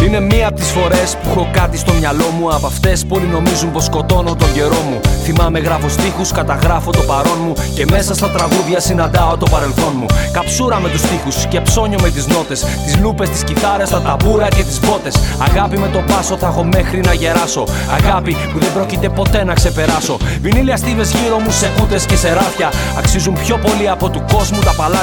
Είναι μία από τις φορές που έχω κάτι στο μυαλό μου, από αυτές που όλοι νομίζουν πως σκοτώνω τον καιρό μου. Θυμάμαι, γράφω στίχους, καταγράφω το παρόν μου και μέσα στα τραγούδια συναντάω το παρελθόν μου. Καψούρα με τους στίχους και ψώνιο με τις νότες, τις λούπες, τις κιθάρες, τα ταμπούρα και τις μπότες. Αγάπη με τον πάσο θα έχω μέχρι να γεράσω. Αγάπη που δεν πρόκειται ποτέ να ξεπεράσω. Βινίλια στίβες γύρω μου σε κούτες και σε ράφια αξίζουν πιο πολύ από του κόσμου τα παλάτια.